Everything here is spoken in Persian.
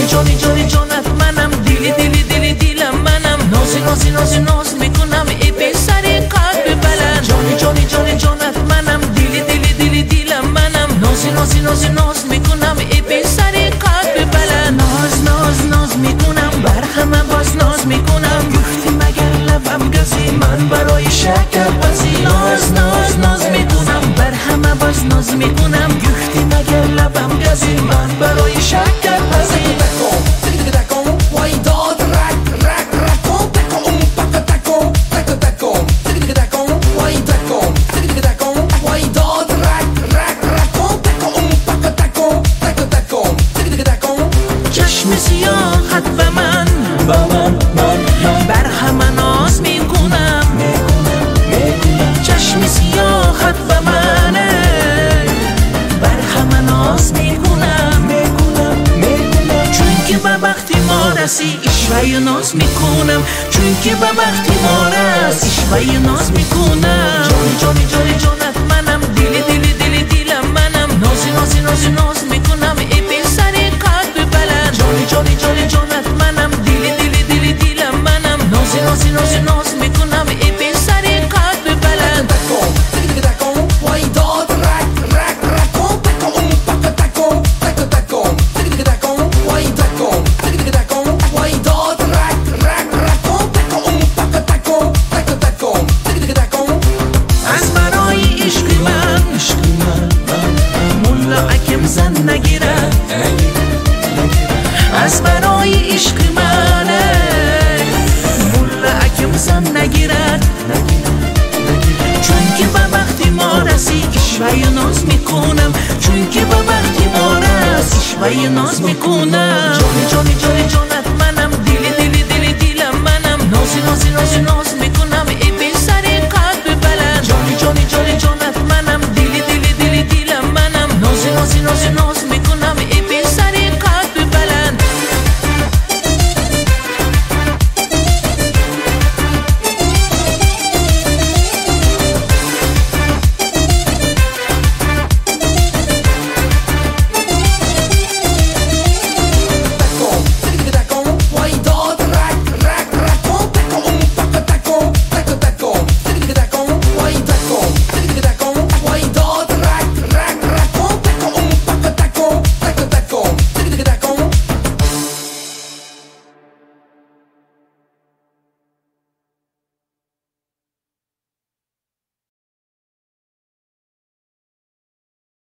جانی جانی جانت منم، دیلی دیلی دیلی دیلم منم، نازی نازی نازی ناز میکنم ای پسر قلب بلند. جانی جانی جانی جانت منم، دیلی دیلی دیلی دیلم منم، نازی نازی نازی ناز میکنم ای پسر قلب بلند. ناز ناز ناز میکنم بر همه باز ناز میکنم، گفتی مگر لبم گزی من برای شکر بازی. ناز ناز ناز میکنم بر همه باز ناز میکنم، گفتی مگر لبم گزی من برای شکر بازی. چشم سیاحت به من بر همه ناز میکنم، چشم سیاحت به من بر همه ناز میکنم، چون که به وقتی ما رسی اشوه ناز میکنم، چون که به وقتی ما رسی اشوه ناز میکنم. جانی جانی جانی جانت منم، دیلی دیلی دیلی دیلم منم، نازی نازی نازی ناز میکنم ای پسر قلب بلند. جانی جانی جانی جانت منم، دیلی دیلی دیلی دیلم منم، نازی نازی نازی ناز میکنم ای پسر قلب بلند. از برای عشق من مولا اکم زن نگیرد، از برای عشق من مولا اکم زن نگیرد، چون که به وقتی ما رسی اشوه ناز میکنم، چون که به وقتی ما رسی اشوه ناز میکنم. جانی جانی جانی جانت منم، دیلی دیلی دیلی دیلم منم، نازی نازی نازی ناز میکنم